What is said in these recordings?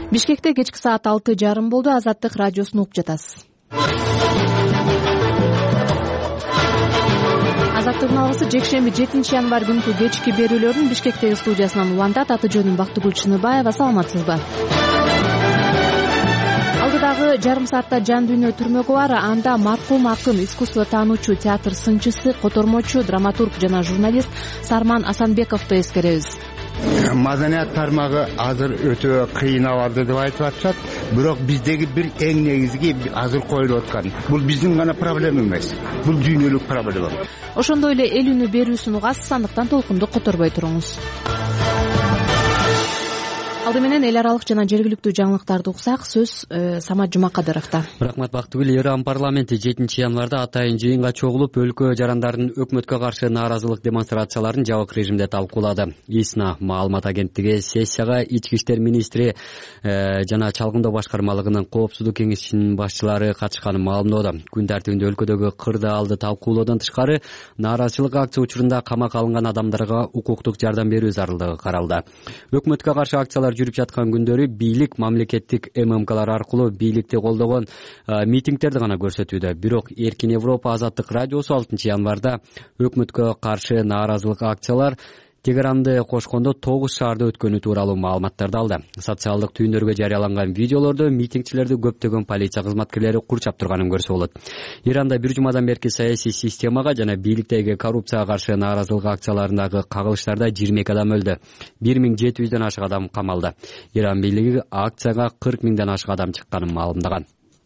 Бишкекте кечки саат 6:30 болду. Азаттык радиосун угуп жатасыз. Азаттыктын алгысы жекшемби 7 январь күнкү кечки берүүлөрүн Бишкектеги студиясынан улантат. Аты жөнүм Бактыгүл Чыныбаева. Саламатсызбы? Алдыдагы жарым саатта жан дүйнө түрмөгү бар. Анда маркум акын, искусство таануучу, театр сынчысы, котормочу, драматург жана журналист Сарман Асанбековду эскеребиз. Маданият тармагы азыр өтө кыйын абалда деп айтып атышат. Бирок биздеги бир эң негизги азыр коюлуп аткан. Бул биздин гана проблема эмес. Бул дүйнөлүк проблема. Ошондой эле эл үнү берүүсүн угасыз, андыктан толкунду которбой туруңуз. Алды менен эл аралык жана жергиликтүү жаңылыктарды уксак, сөз Самат Жумакадыровдо. Рахмат Бактыгүл. Иран парламенти 7 январда атайын жыйынга чогулуп, өлкө жарандардын өкмөткө каршы нааразылык демонстрацияларын жабык режимде талкуулады. ИСНА маалымат агенттиги сессияга ички иштер министри жана чалгындоо башкармалыгынын коопсуздук кеңешинин башчылары катышканын маалымдоодо. Күн тартибинде өлкөдөгү кырдаалды талкуулоодон тышкары нааразычылык акция учурунда камакка алынган адамдарга укуктук жардам берүү зарылдыгы каралды. Өкмөткө каршы акциялар жүрүп жаткан күндөрү бийлик мамлекеттик ММКлар аркылуу бийликти колдогон митингдерди гана көрсөтүүдө. Бирок Эркин Европа Азаттык радиосу 6 январда өкмөткө каршы нааразылык акциялар Тегеранды кошкондо 9 шаарда өткөнү тууралуу маалыматтарды алды. Социалдык түйүндөргө жарыяланган видеолордо митингчилерди көптөгөн полиция кызматкерлери курчап турганын көрсө болот. Иранда бир жумадан берки саясий системага жана бийликтеги коррупцияга каршы нааразылык акцияларындагы кагылыштарда 22 адам өлдү. 1700ден ашык адам камалды. Иран бийлиги акцияга 40 000ден ашык адам чыкканын маалымдаган.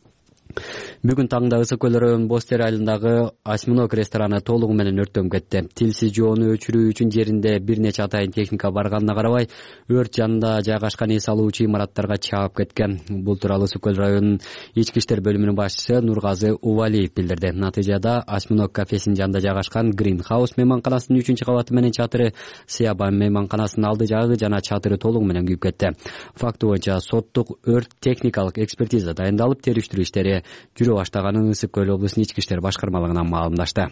Бүгүн таңда Ысык көл районунун Бостер айылындагы Осьминог рестораны толугу менен өрттөнүп кетти. Тилсиз жоону өчүрүү үчүн жеринде бир нече атайын техника барганына карабай, өрт жанында жайгашкан эс алуучу имараттарга чаап кеткен. Бул тууралуу Ысык көл районунун ички иштер бөлүмүнүн башчысы Нургазы Увалиев билдирди. Натыйжада Осьминог кафесинин жанында жайгашкан Green House мейманканасынын 3-кабаты менен чатыры, Сыяба мейманканасынын алды жагы жана чатыры толугу менен күйүп кетти. Факты боюнча соттук өрт техникалык экспертиза дайындалып, териштирүү иштери жүрө баштаганын Ысык көл облусунун ички иштер башкармалыгынан маалымдашты.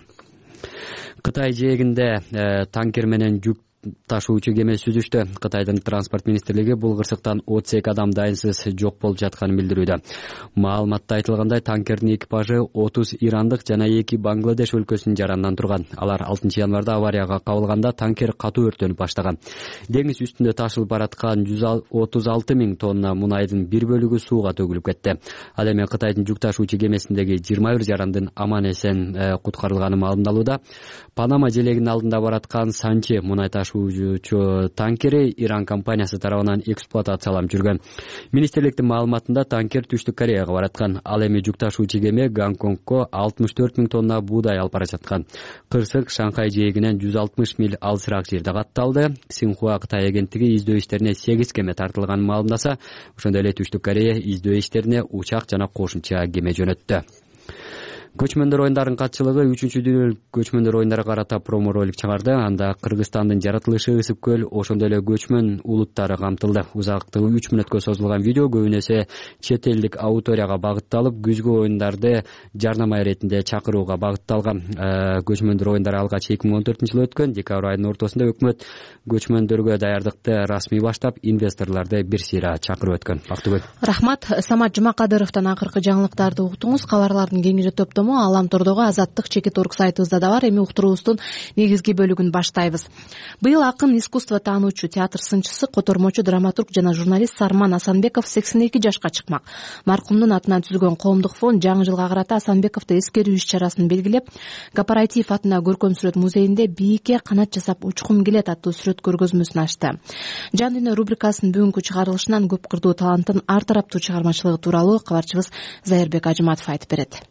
Кытай жээгинде танкер менен жүк ташуучу кеме сүзүштү. Кытайдын транспорт министрлиги бул кырсыктан 32 адам дайынсыз жок болуп жатканын билдирүүдө. Маалыматта айтылгандай, танкердин экипажы 30 ирандык жана 2 Бангладеш өлкөсүнүн жаранынан турган. Алар 6 январда аварияга кабылганда танкер катуу өрттөнүп баштаган. Деңиз үстүндө ташылып бараткан 136 000 тонна мунайдын бир бөлүгү сууга төгүлүп кетти. Ал эми Кытайдын жүк ташуучу кемесиндеги 21 жарандын аман эсен куткарылганы маалымдалууда. Панама желегинин алдында бараткан Санчи мунай ташуучу танкери Иран компаниясы тарабынан эксплуатацияланып жүргөн. Министрликтин маалыматында танкер Түштүк Кореяга бараткан. Ал эми жүк ташуучу кеме Гонконгко 64 000 тонна буудай алып бара жаткан. Кырсык Шанхай жээгинен 160 миль алысыраак жерде катталды. Синхуа Кытай агенттиги издөө иштерине 8 кеме тартылганын маалымдаса, ошондой эле Түштүк Корея издөө иштерине учак жана кошумча кеме жөнөттү. Көчмөндөр оюндарынын катчылыгы 3-дүйнөлүк көчмөндөр оюндарына карата промо ролик чыгарды. Анда Кыргызстандын жаратылышы Ысык көл, ошондой эле көчмөн улуттары камтылды. Узактыгы 3 мүнөткө созулган видео көбүнесе чет элдик аудиторияга багытталып, күзгү оюндарды жарнама иретинде чакырууга багытталган. Көчмөндөр оюндары алгач 2014-жылы өткөн. Декабрь айынын ортосунда өкмөт көчмөндөргө даярдыкты расмий баштап, инвесторлорду бир сыйра чакырып өткөн. Бактыгүл. Рахмат. Самат Жумакадыровдон акыркы жаңылыктарды уктуңуз. Кабарлардын кеңири топтому Аламтордогу Азаттык чекит.орг сайтыбызда да бар. Эми уктуруубуздун негизги бөлүгүн баштайбыз. Быйыл акын, искусство таануучу, театр сынчысы, котормочу, драматург жана журналист Сарман Асанбеков 82 жашка чыкмак. Маркумдун атынан түзүлгөн коомдук фонд жаңы жылга карата Асанбековду эскерүү иш-чарасын белгилеп, Кооператив атына көркөм сүрөт музейинде бийикке канат жасап учкум келет аттуу сүрөт көргөзмөсүн ачты. Жан дүйнө рубрикасынын бүгүнкү чыгарылышынан көп кырдуу таланттын ар тараптуу чыгармачылыгы тууралуу кабарчыбыз Зайырбек Ажыматов айтып берет.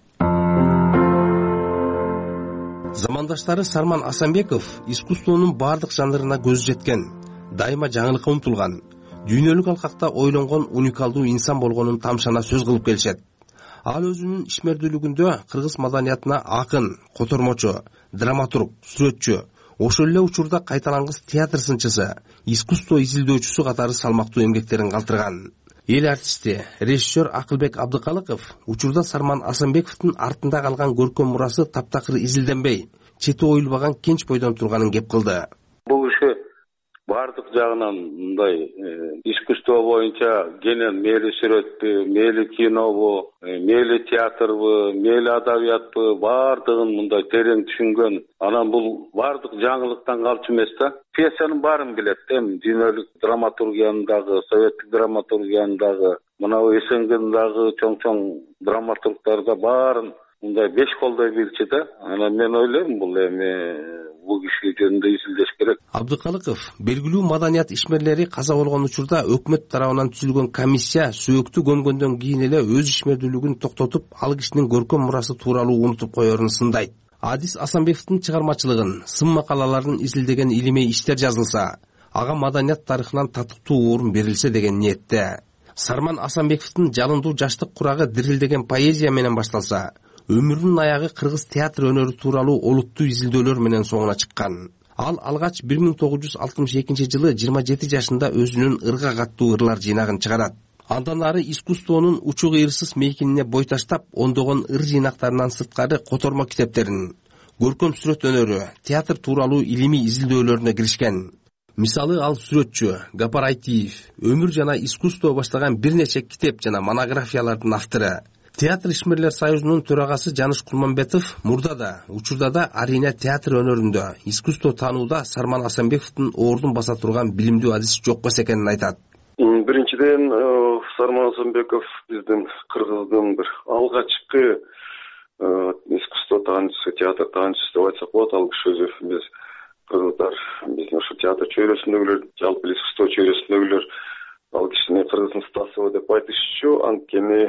Замандаштары Сарман Асанбеков искусствонун бардык жанрына көзү жеткен, дайыма жаңылыкка умтулган, дүйнөлүк алкакта ойлонгон уникалдуу инсан болгонун тамшана сөз кылып келишет. Ал өзүнүн ишмердүүлүгүндө кыргыз маданиятына акын, котормочу, драматург, сүрөтчү, ошол эле учурда кайталангыс театр сынчысы, искусство изилдөөчүсү катары салмактуу эмгектерин калтырган. Эл артисти, режиссер Акылбек Абдыкалыков учурда Сарман Асанбековдун артында калган көркөм мурасы таптакыр изилденбей, чети оюлбаган кенч бойдон турганын кеп кылды. Бул киши бардык жагынан мындай искусство боюнча кенен мейли сүрөтпү, мейли кинобу, мейли театрбы, мейли адабиятпы бардыгын мындай терең түшүнгөн. Анан бул бардык жаңылыктан калчу эмес да. Пьесанын баарын билет. Эми дүйнөлүк драматургиянын советтик драматургиянын мына СНГдагы чоң драматургтарда баарын мындай беш колдой билчү да. Анан мен ойлойм бул эми бул киши жөнүндө изилдеш керек. Абдыкалыков белгилүү маданият ишмерлери каза болгон учурда өкмөт тарабынан түзүлгөн комиссия сөөктү көмгөндөн кийин эле өз ишмердүүлүгүн токтотуп, ал кишинин көркөм мурасы тууралуу унутуп коерун сындайт. Адис Асанбековдун чыгармачылыгын, сын макалаларын изилдеген илимий иштер жазылса, ага маданият тарыхынан татыктуу орун берилсе деген ниетте. Сарман Асанбековдун жалындуу жаштык курагы дирилдеген поэзия менен башталса, өмүрүнүн аягы кыргыз театр өнөрү тууралуу олуттуу изилдөөлөр менен соңуна чыккан. Ал алгач 1962 жылы 27 жашында өзүнүн ырга каттуу ырлар жыйнагын чыгарат. Андан ары искусствонун учу кыйырсыз мейкинине бой таштап, ондогон ыр жыйнактарынан сырткары котормо китептерин, көркөм сүрөт өнөрү, театр тууралуу илимий изилдөөлөрүнө киришкен. Мисалы ал сүрөтчү Гапар Айтиев өмүр жана искусство баштаган бир нече китеп жана монографиялардын автору. Театр ишмерлер союзунун төрагасы Жаныш Кулманбетов мурда да, учурда да арийне театр өнөрүндө, искусство таанууда Сарман Асанбековдун ордун баса турган билимдүү адис жок эмес экенин айтат. Биринчиден, Сарман Асанбеков биздин кыргыздын бир алгачкы искусство таанчысы, театр таанчысы деп айтсак болот. Ал киши өзү биз кыргыздар биздин ошо театр чөйрөсүндөгүлөр, жалпы искусство чөйрөсүндөгүлөр ал кишини кыргыздын стасыбы деп айтышчу. Анткени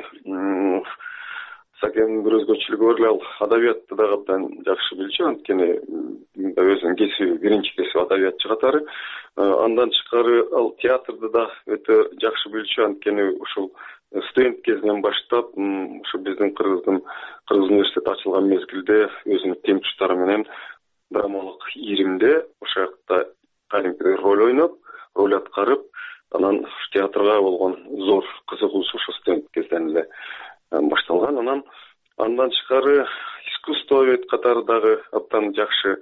Сакенин бир өзгөчөлүгү бар эле, ал адабиятты да абдан жакшы билчү. Анткени өзүнүн кесиби, биринчи кесиби адабиятчы катары. Андан тышкары ал театрды да өтө жакшы билчү. Анткени ушул студент кезинен баштап ушу биздин кыргыз университети ачылган мезгилде өзүнүн темчтары менен драмалык иримде ошол жакта кадимкидей роль аткарып, анан театрга болгон зор кызыгуусу ошо студент кезден эле башталган. Андан тышкары искусствовед катары дагы абдан жакшы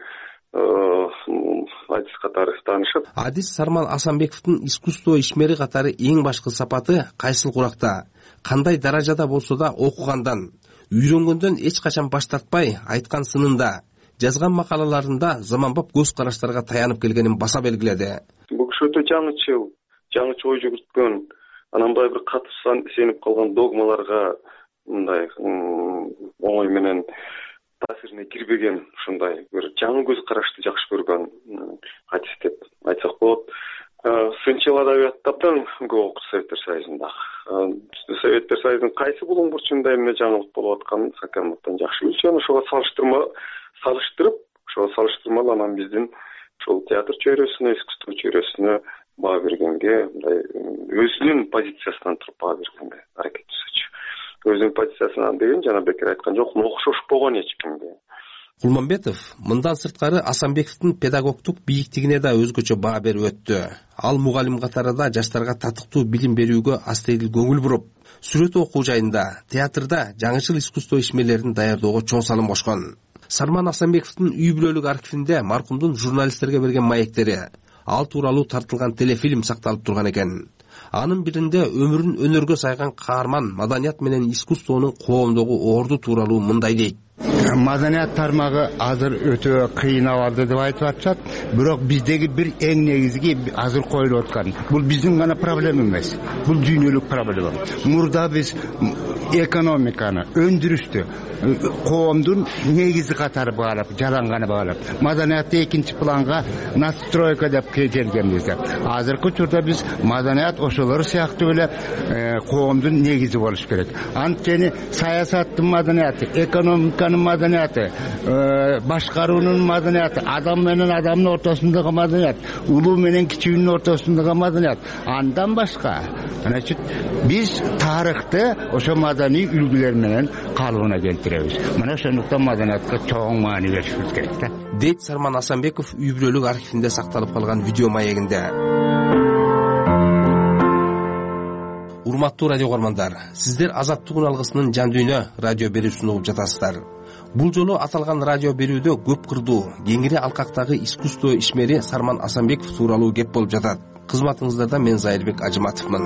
адис катары таанышат. Адис Сарман Асанбековдун искусство ишмери катары эң башкы сапаты кайсыл куракта, кандай даражада болсо да окугандан, үйрөнгөндөн эч качан баш тартпай, айткан сынында, жазган макалаларында заманбап көз караштарга таянып келгенин баса белгиледи. Бул киши өтө жаңычы ой жүгүрткөн, анан мындай бир катып сенип калган догмаларга мындай оңой менен таасирине кирбеген, ушундай бир жаңы көз карашты жакшы көргөн адис деп айтсак болот. Сынчыл адабиятты абдан көп окуду Советтер Союзунда. Советтер Союзунун кайсы булуң бурчунда эмне жаңылык болуп атканын Сакен абдан жакшы билчү. Ошого салыштырмалуу анан биздин ошол театр чөйрөсүнө, искусство чөйрөсүнө баа бергенге, мындай өзүнүн позициясынан туруп баа бергенге аракет жасачу. Өзүнүн позициясынан деген жана бекер айткан жок, окшошпогон эч кимге. Кулманбетов мындан сырткары Асанбековдун педагогдук бийиктигине да өзгөчө баа берип өттү. Ал мугалим катары да жаштарга татыктуу билим берүүгө астейдил көңүл буруп, сүрөт окуу жайында, театрда жаңычыл искусство ишмерлерин даярдоого чоң салым кошкон. Сарман Асанбековдун үй бүлөлүк архивинде маркумдун журналисттерге берген маектери, ал тууралуу тартылган телефильм сакталып турган экен. Анын биринде өмүрүн өнөргө сайган каарман маданият менен искусствонун коомдогу орду тууралуу мындай дейт. Маданият тармагы азыр өтө кыйын абалда деп айтып атышат. Бирок биздеги бир эң негизги азыр коюлуп аткан. Бул биздин гана проблема эмес. Бул дүйнөлүк проблема. Мурда биз экономиканы, өндүрүштү коомдун негизи катары баалап, жаланганы баалап, маданиятты экинчи планга настройка деп келгенбиз. Азыркы учурда биз маданият ошолор сыяктуу эле коомдун негизи болуш керек. Анткени саясаттын маданияты, экономиканын маданияты, башкаруунун маданияты, адам менен адамдын ортосундагы маданият, улуу менен кичүүнүн ортосундагы маданият, андан башка. Значит, биз тарыхты ошо маданий үлгүлөр менен калыбына келтиребиз. Мына ошондуктан маданиятка чоң маани беришибиз керек да. Дейт Сарман Асанбеков үй бүлөлүк архивинде сакталып калган видео маегинде. урматтуу радио көрмандар, сиздер Азаттык үн алгысынын жан дүйнө радио берүүсүн угуп жатасыздар. Бул жолу аталган радио берүүдө көп кырдуу, кеңири алкактагы искусство ишмери Сарман Асанбеков тууралуу кеп болуп жатат. Кызматыңыздарда мен Зайырбек Ажыматовмун.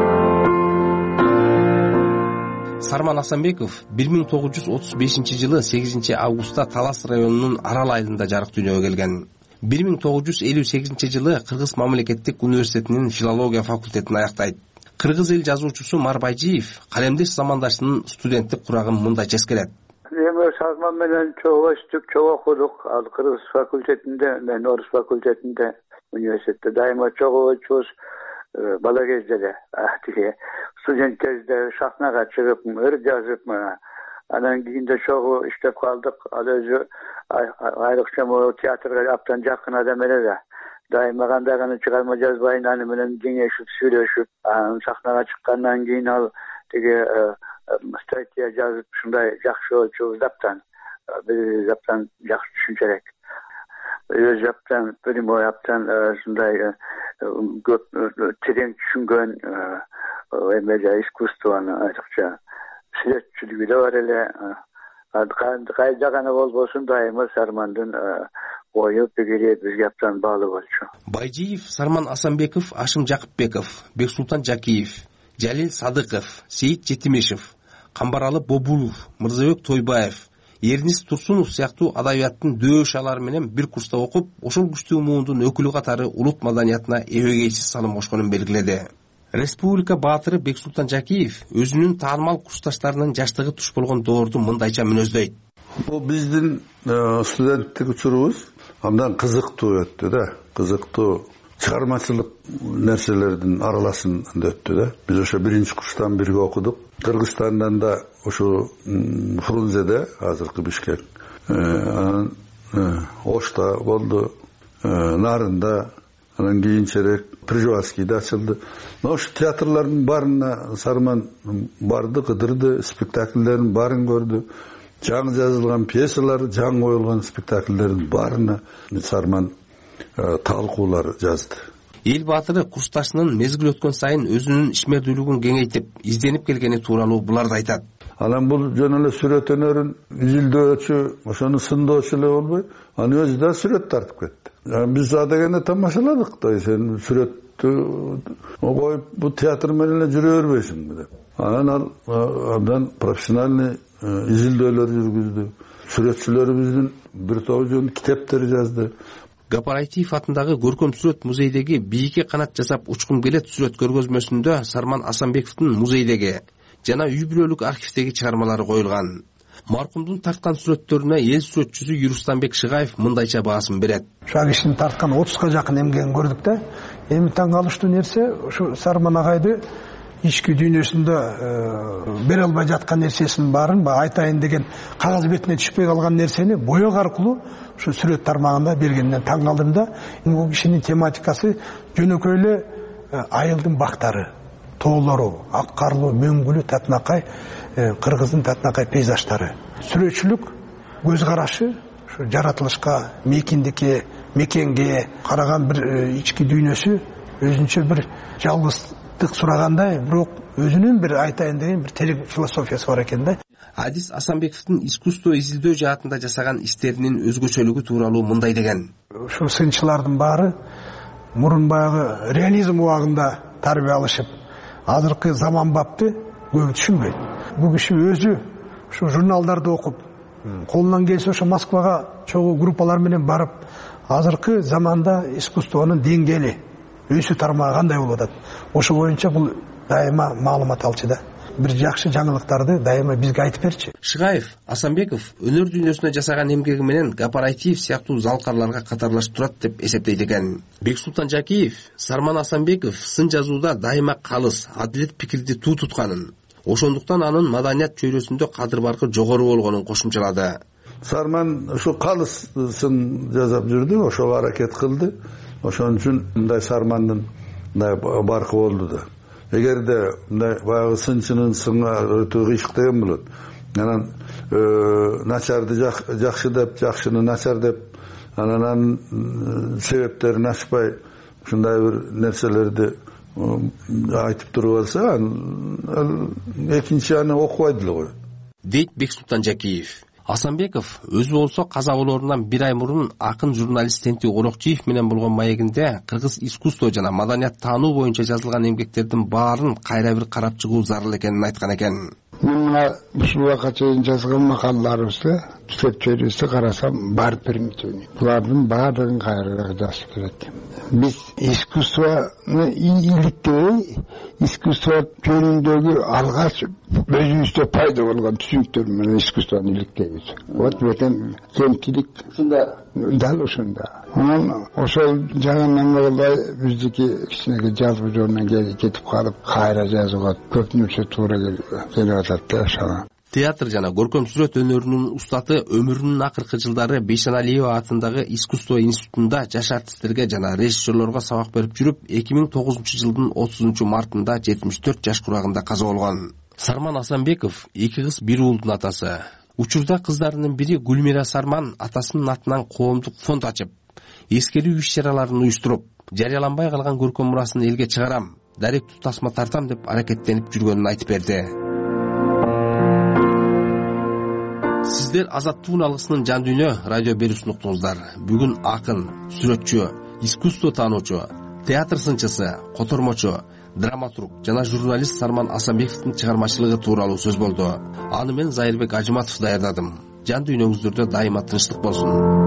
Сарман Асанбеков 1935-жылы 8 августта Талас районунун Арал айылында жарык дүйнөгө келген. 1958-жылы Кыргыз мамлекеттик университетинин филология факультетин аяктайт. Кыргыз эл жазуучусу Марбайжиев калемдеш замандашынын студенттик курагын мындайча эскерет. Эми Сарман менен чогуу өстүк, чогуу окудук. Ал Кыргыз факультетинде, мен орус факультетинде, университетте дайыма чогуу өчүбүз. Бала кезде эле тиги студент кезде шахнага чыгып, ыр жазып, анан кийин да чогуу иштеп калдык. Ал өзү айрыкча театрга абдан жакын адам эле да. Дайыма кандай гана чыгарма жазбайын, аны менен кеңешип, сүйлөшүп, сахнага чыккандан кийин ал тиги статья жазып, ушундай жакшы болчубуз аптан. Биз аптан жакшы түшүнчүрөөк. Өз аптан, прямой аптан ушундай көп терең түшүнгөн эмеде искусствону айрыкча сүрөтчүлүгү да бар эле. Кайда гана болбосун дайыма Сармандын ою пикири бизге абдан баалуу болчу. Байжиев, Сарман Асанбеков, Ашым Жакыпбеков, Бексултан Жакиев, Жалил Садыков, Сейит Жетимешев, Камбаралы Бобулов, Мырзабек Тойбаев, Эрнис Турсунов сыяктуу адабияттын дөшалары менен бир курста окуп, ошол күчтүү муундун өкүлү катары улут маданиятына эбегейсиз салым кошконун белгиледи. Республика баатыры Бексултан Жакиев өзүнүн таанымал курсташтарынын жаштыгы туш болгон доорду мындайча мүнөздөйт. Бул биздин студенттик учурубуз абдан кызыктуу өттү да. Кызыктуу чыгармачылык нерселердин аралашында өттү да. Биз ошо биринчи курстан бирге окудук. Кыргызстандан да ошо Фрунзеде, азыркы Бишкек, Ошта болду, Нарында, анан кийинчерээк Прижевальскийде ачылды. Ошо театрлардын баарына Сарман барды, кыдырды, спектакльдердин баарын көрдү. Жаңы жазылган пьесалар, жаңы коюлган спектакльдердин баарына Сарман талкуулар жазды. Эл баатыры курсташынын мезгил өткөн сайын өзүнүн ишмердүүлүгүн кеңейтип, изденип келгени тууралуу буларды айтат. Анан бул жөн эле сүрөт өнөрүн изилдөөчү, ошону сындоочу эле болбой, аны өзү да сүрөт тартып кетти. Биз адегенде тамашаладык да, сен сүрөттү коюп бул театр менен эле жүрө бербейсиңби деп. Анан ал абдан профессиональный изилдөөлөр жүргүздү. Сүрөтчүлөрүбүздүн бир тобу жөн китептер жазды. Гапарайтиев атындагы көркөм сүрөт музейдеги бийикке канат жасап учкун келет сүрөт көргөзмөсүндө Сарман Асанбековдун музейдеги жана үй бүлөлүк архивдеги чыгармалары коюлган. Маркумдун тарткан сүрөттөрүнө эл сүрөтчүсү Юрустанбек Шыгаев мындайча баасын берет. Ушул кишинин тарткан 30га жакын эмгегин көрдүк да. Эми таң калыштуу нерсе ушу Сарман агайды ички дүйнөсүндө бере албай жаткан нерсесин баарын айтайын деген кагаз бетине түшпөй калган нерсени боек аркылуу ушу сүрөт тармагында бергенинден таң калдым да. Бул кишинин тематикасы жөнөкөй эле айылдын бактары, тоолору, ак карлуу, мөңгүлүү татынакай, кыргыздын татынакай пейзаждары. Сүрөтчүлүк көз карашы ушу жаратылышка, мекенге караган бир ички дүйнөсү өзүнчө бир жалгыздык сурагандай, бирок өзүнүн бир айтайын деген бир терең философиясы бар экен да. Адис Асанбековдун искусство изилдөө жаатында жасаган иштеринин өзгөчөлүгү тууралуу мындай деген. Ушул сынчылардын баары мурун баягы реализм убагында тарбия алышып, азыркы заманбапты көп түшүнбөйт. Бул киши өзү ушу журналдарды окуп, колунан келсе ошо Москвага чогуу группалар менен барып, азыркы заманда искусствонун деңгээли, өсүү тармагы кандай болуп атат, ошо боюнча бул дайыма маалымат алчу да. Бир жакшы жаңылыктарды дайыма бизге айтып берчү. Шыгаев Асанбеков өнөр дүйнөсүнө жасаган эмгеги менен Гапарайтиев сыяктуу залкарларга катарлашып турат деп эсептейт экен. Бексултан Жакиев Сарман Асанбеков сын жазууда дайыма калыс, адилет пикирди туу тутканын, ошондуктан анын маданият чөйрөсүндө кадыр баркы жогору болгонун кошумчалады. Сарман ушу калыс сын жазап жүрдү, ошого аракет кылды. Ошон үчүн мындай Сармандын мындай баркы болду да. Эгерде мындай баягы сынчынын сыңа өтө кыйшык деген болот. Анан начарды жакшы деп, жакшыны начар деп, анан себептерин ачпай ушундай бир нерселерди айтып туруп алса, экинчи аны окубайт эле коет дейт Бексултан Жакиев. Асанбеков өзү болсо каза болоорунан бир ай мурун акын журналист Тенти Орокчиев менен болгон маегинде кыргыз искусство жана маданият таануу боюнча жазылган эмгектердин баарын кайра бир карап чыгуу зарыл экенин айткан экен. Мен мына ушул убакка чейин жазган макалаларыбызды, китептерибизди карасам бар примитивный. Булардын баардыгын кайра жазып берет. Биз искусствону иликтебей, искусство жөнүндөгү алгач өзүбүздө пайда болгон түшүнүктөр менен искусствону иликтейбиз. Вот бетен кемчилик ушунда, дал ушунда. Анан ошол жагынан кылбай биздики кичинекей жазуу жөнүнөн кетип калып, кайра жазууга көп нерсе туура келип атат да ошого. Театр жана көркөм сүрөт өнөрүнүн устаты өмүрүнүн акыркы жылдары Бейшеналиева атындагы искусство институтунда жаш артисттерге жана режиссерлорго сабак берип жүрүп, 2009-жылдын 30-мартында 74 жаш курагында каза болгон. Сарман Асанбеков эки кыз бир уулдун атасы. Учурда кыздарынын бири Гүлмира Сарман атасынын атынан коомдук фонд ачып, эскерүү иш-чараларын уюштуруп, жарыяланбай калган көркөм мурасын элге чыгарам, даректүү тасма тартам деп аракеттенип жүргөнүн айтып берди. Сиздер Азаттык алгысынын жан дүйнө радио берүүсүн уктуңуздар. Бүгүн акын, сүрөтчү, искусство таануучу, театр сынчысы, котормочу, драматург жана журналист Сарман Асанбековдун чыгармачылыгы тууралуу сөз болду. Аны мен Зайырбек Ажыматов даярдадым. Жан дүйнөңүздөрдө дайыма тынчтык болсун.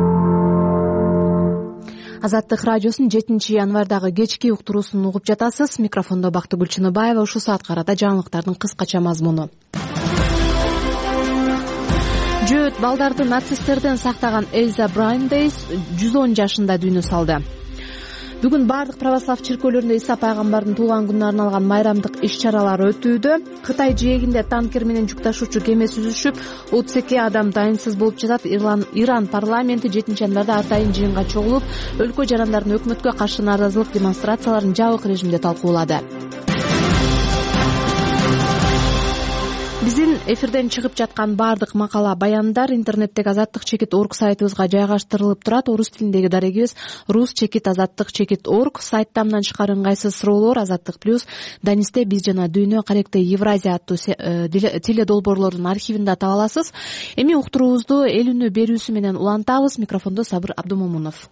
Азаттык радиосунун 7-январдагы кечки уктуруусун угуп жатасыз. Микрофондо Бактыгүл Чыныбаева. Ушул саатка карата жаңылыктардын кыскача мазмуну. Жөөт балдарды нацисттерден сактаган Эльза Брайндейс 110 жашында дүйнө салды. Бүгүн бардык православ чиркөөлөрүндө Иса пайгамбардын туулган күнүнө арналган майрамдык иш-чаралар өтүүдө. Кытай жээгинде танкер менен жүк ташуучу кемеси үзүшүп, 32 адам дайынсыз болуп жатат. Иран парламенти 7-январда атайын жыйынга чогулуп, өлкө жарандардын өкмөткө каршы нааразылык демонстрацияларын жабык режимде талкуулады. Биздин эфирден чыгып жаткан бардык макала, баяндар интернеттеги azattik.org сайтыбызга жайгаштырылып турат. Орус тилиндеги дарегибиз rus.azattik.org. Сайтта мындан тышкары ыңгайсыз суроолор, Азаттык плюс, Данисте биз жана дүйнө, Каректе Евразия аттуу теледолбоорлордун архивинде таба аласыз. Эми уктуруубузду эл үнү берүүсү менен улантабыз. Микрофондо Сабыр Абдумомунов.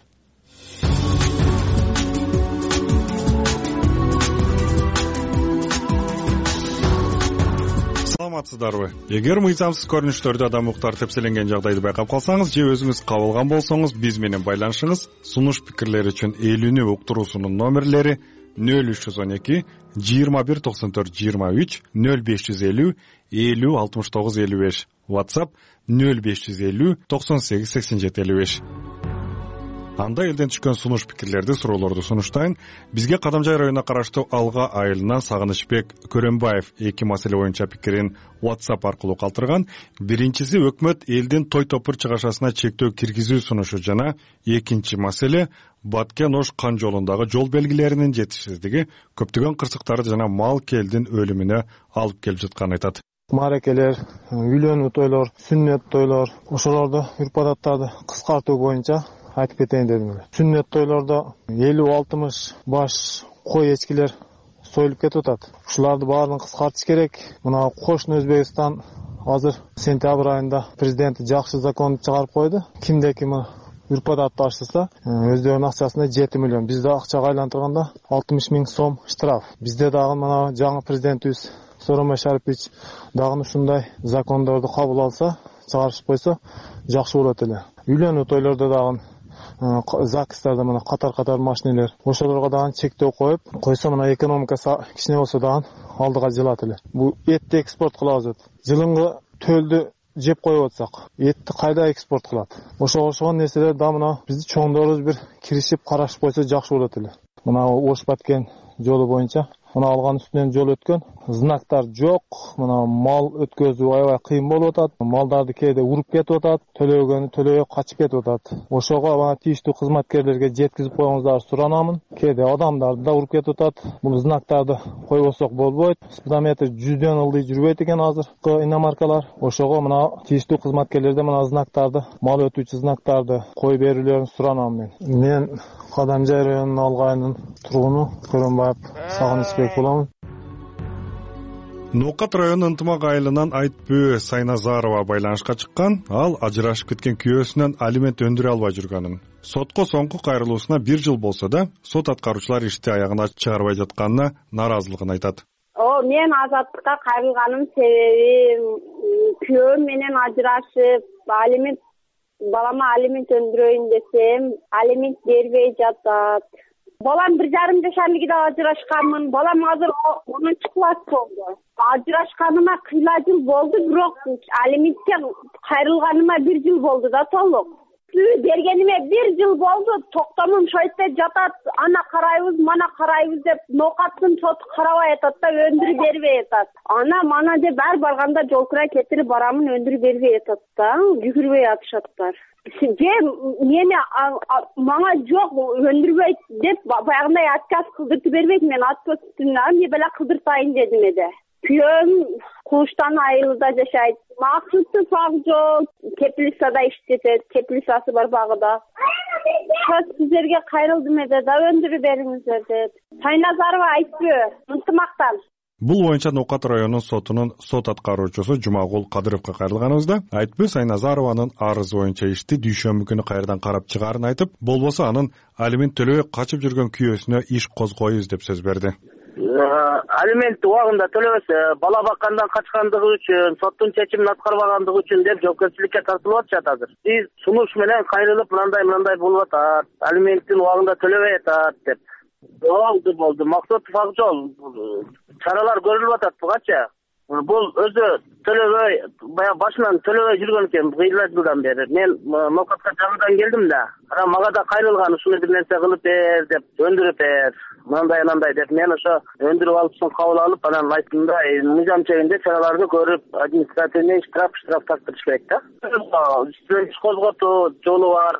Саламатсыздарбы? Эгер мыйзамсыз көрүнүштөрдү адам уктар тепселенген жагдайды байкап калсаңыз же өзүңүз кабылган болсоңуз, биз менен байланышыңыз. Сунуш пикирлери үчүн эл үнү уктуруусунун номерлери 0312 21 94 23 0550 50 69 55, WhatsApp 0550 98 87 55. Анда элден түшкөн сунуш пикирлерди, суроолорду сунуштайын. Бизге Кадамжай районуна караштуу Алга айылынан Сагынычбек Көрөнбаев эки маселе боюнча пикирин WhatsApp аркылуу калтырган. Биринчиси өкмөт элдин той топур чыгашасына чектөө киргизүү сунушу жана экинчи маселе Баткен-Ош кан жолундагы жол белгилеринин жетишсиздиги көптөгөн кырсыктарды жана мал келдин өлүмүнө алып келип жатканын айтат. Марекелер, үйлөнүү тойлор, сүннөт тойлор, ошолорду үрп-адаттарды кыскартуу боюнча айтып кетейин дедим. Сүннөт тойлордо 50-60 баш кой эчкилер союлуп кетип атат. Ушуларды баарын кыскартыш керек. Мына кошуна Өзбекстан азыр сентябрь айында президенти жакшы закон чыгарып койду. Кимде ким үрп-адат таштаса, өздөрүнүн акчасына 7 миллион. Бизде акчага айлантырганда 60 000 сом штраф. Бизде дагы мына жаңы президентибиз Сооронбай Шарипович дагы ушундай закондорду кабыл алса, чыгарышып койсо жакшы болот эле. Үйлөнүү тойлордо дагы ЗАГСтарда мына катар машинелер, ошолорго дагы чектөө коюп койсо, мына экономикасы кичине болсо дагы алдыга жылат эле. Бул этти экспорт кылабыз. Жылыңгы төлдү жеп коюп атсак, этти кайда экспорт кылат? Ошого нерселер да мына биздин чоңдорубуз бир киришип карашып койсо жакшы болот эле. Мына Ош Баткен жолу боюнча мына алган үстүнөн жол өткөн, знактар жок, мына мал өткөзүү аябай кыйын болуп атат. Малдарды кээде уруп кетип атат, төлөбөй качып кетип атат. Ошого мына тийиштүү кызматкерлерге жеткизип коюңуздарды суранамын. Кээде адамдарды да уруп кетип атат. Бул знактарды койбосок болбойт. Спидометр 100дөн ылдый жүрбөйт экен азыркы иномаркалар. Ошого мына тийиштүү кызматкерлерден мына знактарды, мал өтүүчү знактарды коюп берүүлөрүн суранам мен. Кадамжай районунун Алгайынын тургуну Көрөнбаев Сагынычбек болом. Ноокат районунун Ынтымак айылынан Айтпөө Сайназарова байланышка чыккан. Ал ажырашып кеткен күйөөсүнөн алимент өндүрө албай жүргөнүн, сотко соңку кайрылуусуна 1 жыл болсо да, сот аткаруучулар ишти аягына чыгарбай жатканына нааразылыгын айтат. Мен азаттыкка кайрылганым себеби күйөөм менен ажырашып, балама алимент өндүрөйүн десем, алимент бербей жатат. Балам 1,5 жашарлыгында ажырашканмын. Балам азыр 10 класс болду. Ажырашканыма кыйла жыл болду, бирок алиментке кайрылганыма 1 жыл болду да толук. Бергениме 1 жыл болду, токтомум шойтте жатат. Ана карайбыз, мана карайбыз деп Ноокаттын соту карабай атат да, өндүрүп бербей атат. Ана мана деп ар барганда жол кирай кетирип барамын, өндүрүп бербей атат да, жүгүрбөй атышаттар. Мени мага жок өндүрбөйт деп баягындай отказ кылдыртып бербейт. Мен отказдын эмне бела кылдыртайын дедим эде. Күйөөм Кулуштан айылда жашайт. Максаты Факжол теплицада иштетет. Теплицасы бар багыда. Сиздерге кайрылдым эде да, өндүрүп бериңиздер деп. Сайназарова Айтпөө, Ынтымактан. Бул боюнча Ноокат районунун сотунун сот аткаруучусу Жумагул Кадыровго кайрылганыбызда Айтпөө Сайназарованын арызы боюнча ишти дүйшөмбү күнү кайрадан карап чыгаарын айтып, болбосо анын алимент төлөбөй качып жүргөн күйөөсүнө иш козгойбуз деп сөз берди. Алиментти убагында төлөбөсө бала баккандан качкандыгы үчүн, соттун чечимин аткарбагандыгы үчүн деп жоопкерчиликке тартылып атышат азыр. Биз сунуш менен кайрылып мындай болуп атат, алименттин убагында төлөбөй атат деп. Болду. Максат Факжол чаралар көрүлүп атат бугача. Бул өзү төлөбөй, баягы башынан төлөбөй жүргөн экен кыйла жылдан бери. Мен Ноокатка жаңыдан келдим да, мага да кайрылган, ушуну бир нерсе кылып бер деп, өндүрүп бер, мындай деп. Мен ошо өндүрүп алышын кабыл алып, анан айттым да, мыйзам чегинде чараларды көрүп, административный штраф тартырыш керек да. Иш козготуу жолу бар.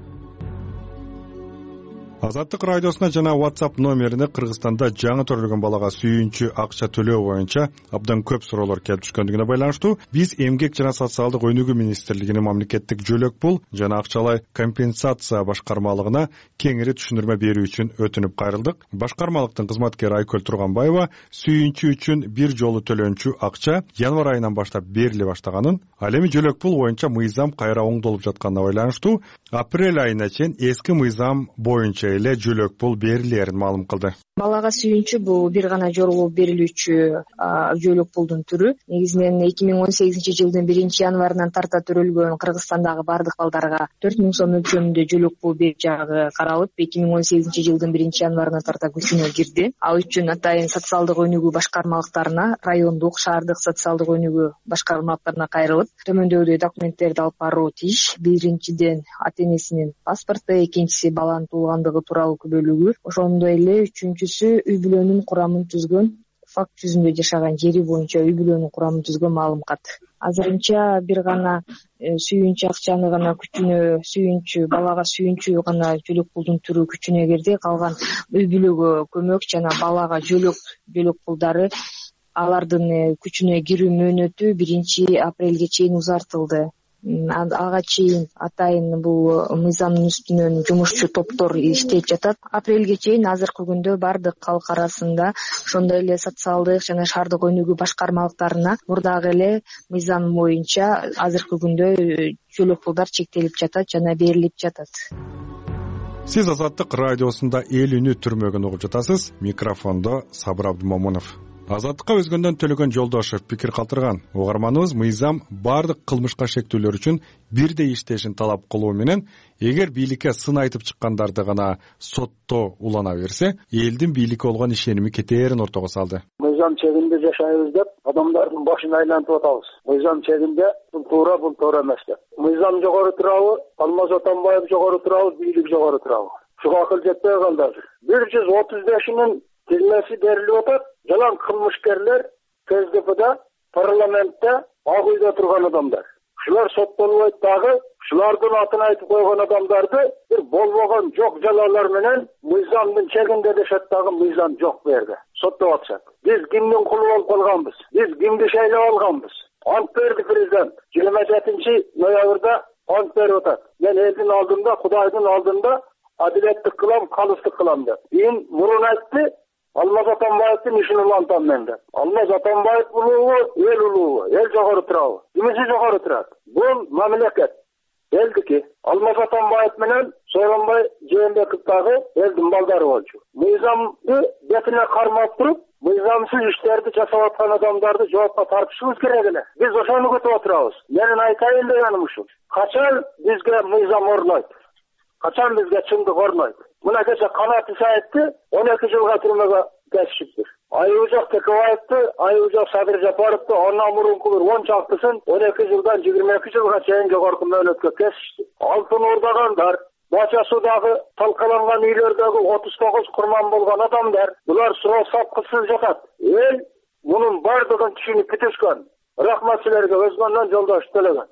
Азаттык радиосуна жана WhatsApp номерине Кыргызстанда жаңы төрөлгөн балага сүйүнчү акча төлөө боюнча абдан көп суроолор келип түшкөндүгүнө байланыштуу биз Эмгек жана социалдык өнүгүү министрлигинин мамлекеттик жөлөк пул жана акчалай компенсация башкармалыгына кеңири түшүндүрмө берүү үчүн өтүнүп кайрылдык. Башкармалыктын кызматкери Айкөл Турганбаева сүйүнчү үчүн бир жолу төлөнчү акча январь айынан баштап бериле баштаганын, ал эми жөлөк пул боюнча мыйзам кайра оңдолуп жатканына байланыштуу апрель айына чейин эски мыйзам боюнча эле жөлөк пул берилерин маалым кылды. Балага сүйүнчү бул бир гана жолу берилүүчү жөлөк пулдун түрү. Негизинен 2018 жылдын 1 январынан тарта төрөлгөн Кыргызстандагы бардык балдарга 4000 сом өлчөмүндө жөлөк пул берүү жагы каралып, 2018 жылдын 1 январынан тарта күчүнө кирди. Ал үчүн атайын социалдык өнүгүү башкармалыктарына, райондук, шаардык социалдык өнүгүү башкармалыктарына кайрылып, төмөндөгүдөй документтерди алып баруу тийиш. Биринчиден ата-энесинин паспорту, экинчиси баланын туулгандыгы тууралуу күбөлүгү, ошондой эле үчүнчүсү үй бүлөнүн курамын түзгөн, факт жүзүндө жашаган жери боюнча үй бүлөнүн курамын түзгөн маалымат. Азырынча бир гана сүйүнчү акчаны гана күчүнө балага сүйүнчү гана жөлөк пулдун түрү күчүнө кирди. Калган үй бүлөгө көмөк жана балага жөлөк пулдары алардын күчүнө кирүү мөөнөтү 1 апрелге чейин узартылды. Ага чейин атайын бул мыйзамдын үстүнөн жумушчу топтор иштеп жатат. Апрелге чейин азыркы күндө бардык калк арасында, ошондой эле социалдык жана шаардык өнүгүү башкармалыктарына мурдагы эле мыйзам боюнча азыркы күндө жөлөк пулдар чектелип жатат жана берилип жатат. Сиз Азаттык радиосунда эл үнү түрмөгүн угуп жатасыз. Микрофондо Сабыр Абдымомунов. Азаттыкка өзгөндөн Төлөгөн Жолдошев пикир калтырган. Угарманыбыз мыйзам бардык кылмышка шектүүлөр үчүн бирдей иштешин талап кылуу менен, эгер бийликке сын айтып чыккандарды гана сотто улана берсе, элдин бийликке болгон ишеними кетээрин ортого салды. Мыйзам чегинде жашайбыз деп, адамдардын башын айлантып атабыз. Мыйзам чегинде бул туура эмес деп. Мыйзам жогору турабы, Алмаз Атамбаев жогору турабы, бийлик жогору турабы. Ушуга акыл жетпей калды азыр. 135-нин тизмеси берилип атат. Жалаң кылмышкерлер КСДПда, парламентте, ак үйдө турган адамдар. Ушулар соттолбойт дагы, ушулардын атын айтып койгон адамдарды бир болбогон жок жалалар менен мыйзамдын чегинде дешет дагы мыйзам жок бу жерде. Соттоп атышат. Биз кимдин кулу болуп калганбыз? Биз кимди шайлап алганбыз? Ант берди президент. 27-ноябрда ант берип атат. Мен элдин алдында, Кудайдын алдында адилеттик кылам, калыстык кылам деп. Кийин мурун айтты, Алмаз Атамбаевдин ишин улантам мен деп. Алмаз Атамбаев улуубу, эл улуубу, эл жогору турабы? Кимиси жогору турат? Бул мамлекет. Элдики. Алмаз Атамбаев менен Сооронбай Жээнбеков дагы элдин балдары болчу. Мыйзамды бетине кармап туруп, мыйзамсыз иштерди жасап аткан адамдарды жоопко тартышыбыз керек эле. Биз ошону күтүп отурабыз. Менин айтайын дегеним ушул. Качан бизге мыйзам орнойт? Качан бизге чындык орнойт? Мына кече Канат Исаевди 12 жылга түрмөгө кесишиптир. Айылжак Текебаевди, Айылжак Садыр Жапаровду андан мурунку 10 чактысын 12 жылдан 22 жылга чейин жогорку мөөнөткө кесишти. Алтын Ордагандар, Бача Судагы талкаланган үйлөрдөгү 39 курман болгон адамдар, булар суроо сапкысыз жатат. Эл мунун бардыгын түшүнүп бүтүшкөн. Рахмат силерге, өзгөндөн жолдош төлөгөн.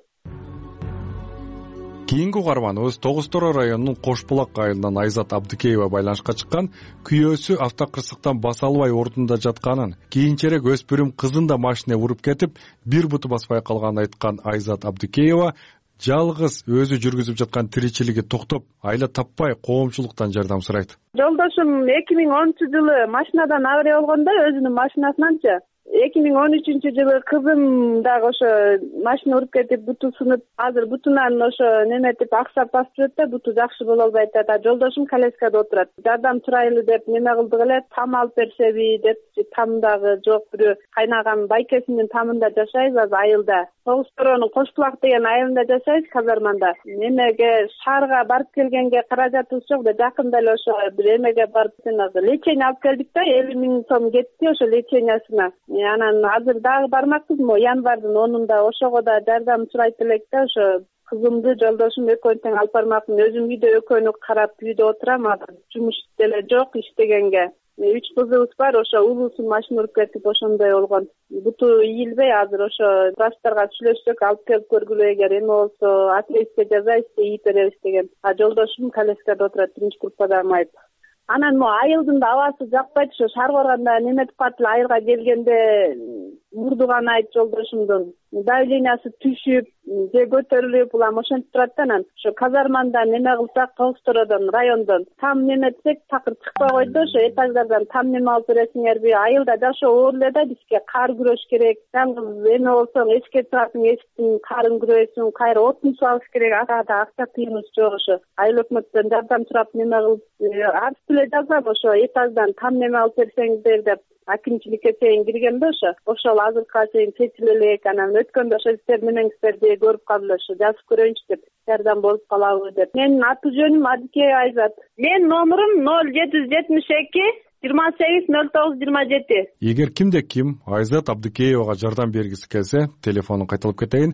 Кийинки угарманыбыз Тогуз Тороо районунун Кош Булак айылынан Айзат Абдыкеева байланышка чыккан, күйөөсү автокырсыктан баса албай ордунда жатканын, кийинчерээк өспүрүм кызын да машина уруп кетип, бир буту баспай калганын айткан Айзат Абдыкеева жалгыз өзү жүргүзүп жаткан тиричилиги токтоп, айла таппай коомчулуктан жардам сурайт. Жолдошум 2010-жылы машинадан авария болгондо өзүнүн машинасынанчы 2013-жылы кызым дагы ошо машина уруп кетип буту сынып, азыр бутунан ошо неметип аксап басып жүрөт да, буту жакшы боло албай атат. Жолдошум коляскада отурат. Жардам сурайлы деп неме кылдык эле, там алып берсеби деп, там дагы жок, бирөө кайнаган байкесинин тамында жашайбыз азыр айылда. Тогуз Тороонун Кош Булак деген айылында жашайбыз, казарманда. Немеге шаарга барып келгенге каражатыбыз жок да, жакында эле ошо бир эмеге барып лечение алып келдик да, 50 000 сом кетти ошо лечениясына. Анан азыр дагы бармакпыз, январдын 10-унда ошого да жардам сурайт элек да, ошо кызымды жолдошум экөөнү тең алып бармакмын. Өзүм үйдө экөөнү карап үйдө отурам, азыр жумуш деле жок иштегенге. 3 кызыбыз бар, ошо улуусун машина уруп кетип ошондой болгон. Буту ийилбей азыр ошо врачтарга сүйлөшсөк, алып келип көргүлө, эгер эме болсо ответке жазайбыз, ийип беребиз деген. Жолдошум коляскада отурат, 1-группада майып. Анан айылдын да абасы жакпайт, ошо шаар корганда неметип калып айылга келгенде мурдуган айт жолдошумдун. Давлениясы түшүп, же көтөрүлүп, улам ошентип турат да. Анан ошо казарманда неме кылсак, Тогуз Тороодон, райондон там неметсек, такыр чыкпай койду, ошо этаждардан там неме алып бересиңерби? Айылда жашоо оор эле да, бизге кар күрөш керек. Жаңы эме болсоң, эшикке чыгасың, эшиктин карын күрөйсүң, кайра отун сабыш керек. Акча тыйыныбыз жок ошо. Айыл өкмөттөн жардам сурап неме кылып, арыз деле жазам, ошо этаждан там неме алып берсеңиздер деп. Акимчиликке чейин киргенде ошол азыркыга чейин чечиле элек. Анан өткөндө ошо сиздер менеңиздерди көрүп калдым, ошо жазып көрөйүнчү деп, жардам болуп калабы деп. Менин аты жөнүм Адикеева Айзат. Менин номурум 0772 28 09 27. Эгер кимде ким Айзат Абдыкеевага жардам бергиси келсе, телефонун кайталап кетейин: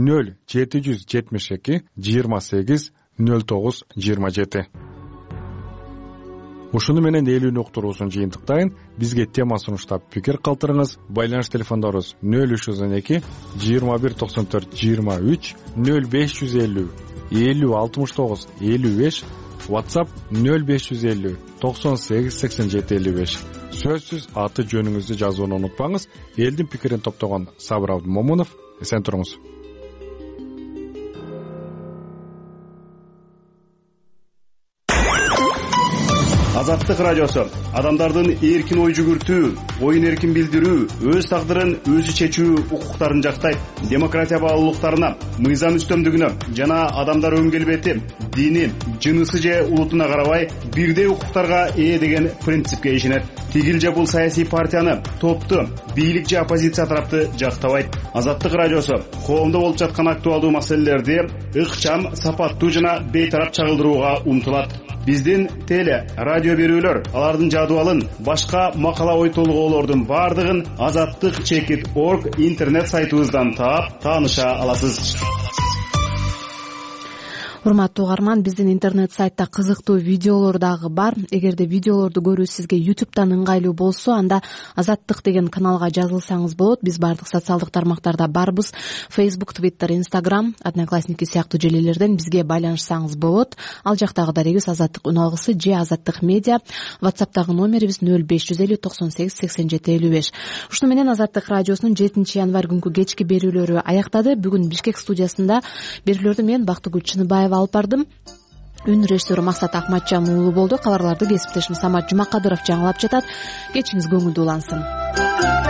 0772 28 09 27. Ушуну менен элүүнү уктуруусун жыйынтыктайын. Бизге тема сунуштап пикир калтырыңыз. Байланыш телефондорубуз 0312 21 94 23, 0550 50 69 55, WhatsApp 0550 98 87 55. Сөзсүз аты жөнүңүздү жазууну унутпаңыз. Элдин пикирин топтогон Сабыр Абдымомунов. Эсен туруңуз. Азаттык радиосу адамдардын эркин ой жүгүртүү, оюн эркин билдирүү, өз тагдырын өзү чечүү укуктарын жактайт. Демократия баалуулуктарына, мыйзам үстөмдүгүнө жана адамдар өң келбети, дини, жынысы же улутуна карабай бирдей укуктарга ээ деген принципке ишенет. Тигил же бул саясий партияны, топту, бийлик же оппозиция тарапты жактабайт. Азаттык радиосу коомдо болуп жаткан актуалдуу маселелерди ыкчам, сапаттуу жана бейтарап чагылдырууга умтулат. Биздин теле, радио берүүлөр, алардын жадыбалын, башка макала ой толгоолордун бардыгын azattik.org интернет сайтыбыздан таап, тааныша аласыз. урматтуу угарман, биздин интернет сайтта кызыктуу видеолор дагы бар. Эгерде видеолорду көрүү сизге YouTube'дан ыңгайлуу болсо, анда Азаттык деген каналга жазылсаңыз болот. Биз бардык социалдык тармактарда барбыз. Facebook, Twitter, Instagram, Одноклассники сыяктуу желелерден бизге байланышсаңыз болот. Ал жактагы дарегибиз Азаттык үн алгысы же Азаттык медиа. WhatsApp'тагы номерибиз 0550 98 87 55. Ушуну менен Азаттык радиосунун 7 январь күнкү кечки берүүлөрү аяктады. Бүгүн Бишкек студиясында берүүлөрдү мен Бактыгүл Чыныбаева алып бардым. Үн режиссеру Максат Акматжан уулу болду. Кабарларды кесиптешим Самат Жумакадыров жаңылап жатат. Кечиңиз көңүлдүү улансын.